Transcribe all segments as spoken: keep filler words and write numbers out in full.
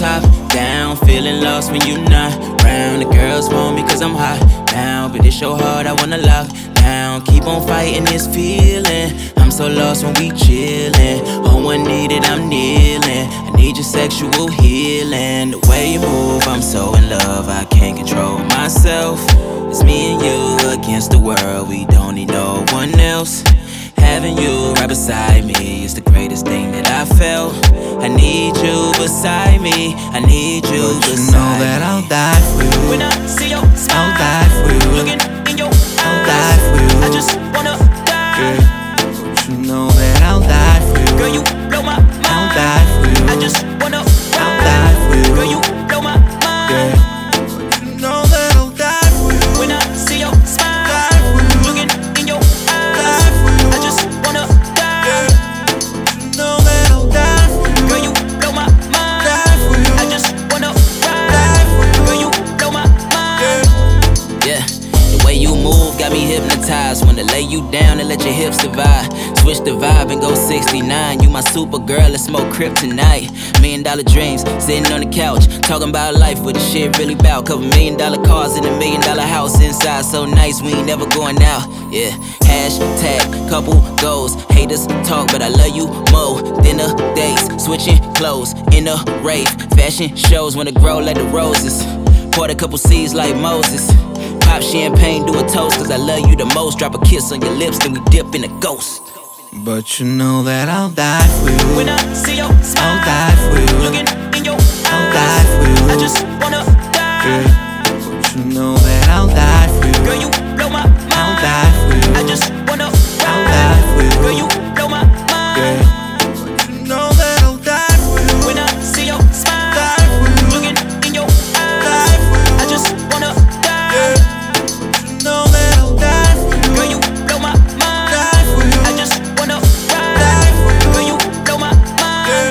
top down, feeling lost when you not round. The girls want me cause I'm hot now, but it's your heart I wanna lock down. Keep on fighting this feeling, I'm so lost when we chillin'. On one knee that I'm kneeling, I need your sexual healing. The way you move, I'm so in love, I can't control myself. It's me and you against the world, we don't need no one else. Having you right beside me is the greatest thing that I felt. I need you beside me, I need you but beside me. You know that I'll die for you. When I see your smile, I'll die for you. Looking in your I'll eyes, die for you. I just wanna die. Yeah. But you know that I'll die for you. Girl, you blow my mind. I'll die for you. I just wanna I'll die for you. Girl, you blow my mind. Yeah. But you know that I'll die for you. When I see your smile, Die for you. looking in your eyes, Die for you. I just wanna die. Yeah. You know that I'll die for you. Girl, you blow my mind. Die for you. I just wanna Die for you. Girl, you blow my mind. Yeah. Yeah, the way you move got me hypnotized. Wanna lay you down and let your hips divide. Switch the vibe and go sixty-nine. You my super girl, let's smoke kryptonite. Million dollar dreams, sitting on the couch, talking about life, what the shit really bout. Couple million dollar cars in a million dollar house. Inside so nice, we ain't never going out. Yeah, hashtag couple goals. Haters talk, but I love you more. Dinner dates, switching clothes in a rave. Fashion shows wanna grow like the roses. Poured a couple seeds like Moses. Pop champagne, do a toast, cause I love you the most. Drop a kiss on your lips, then we dip in a ghost. But you know that I'll die for you. When I see your smile, I'll die for you. looking in your I'll eyes, die for you. I just wanna die. Yeah. But you know that I'll die for you. Girl, you blow my mind. I'll die for you. I just wanna I'll die for you. Girl, you blow my mind. Yeah. But you know that I'll die for you. When I see your smile, Die for you. looking in your eyes, Die for you. I just wanna die. Yeah. But you know that I'll die for you. Girl, you blow my mind. Die for you. I just wanna Die for you. Girl, you blow my mind. Yeah.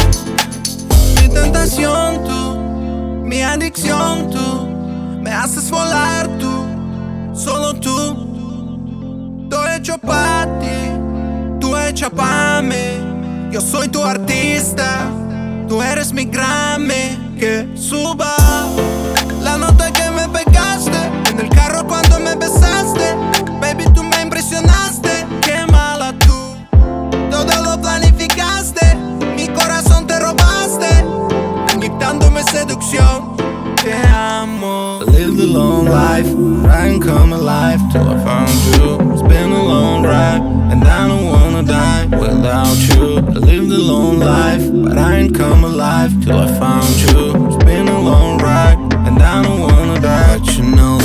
Mi tentación tú, mi adicción tú, me haces volar tú, solo tú. Estoy hecho pa' ti, tú hecha pa' mí. Yo soy tu artista, tú eres mi Grammy. Que suba la nota que me pegaste en el carro cuando me besaste. Baby, tú me impresionaste, qué mala tú. Todo lo planificaste, mi corazón te robaste, inyectándome seducción. Te amo. I lived a long life, but I ain't come alive till I found you. It's been a long ride, and I don't wanna die without you. I lived a long life, but I ain't come alive till I found you. It's been a long ride, and I don't wanna die. But you know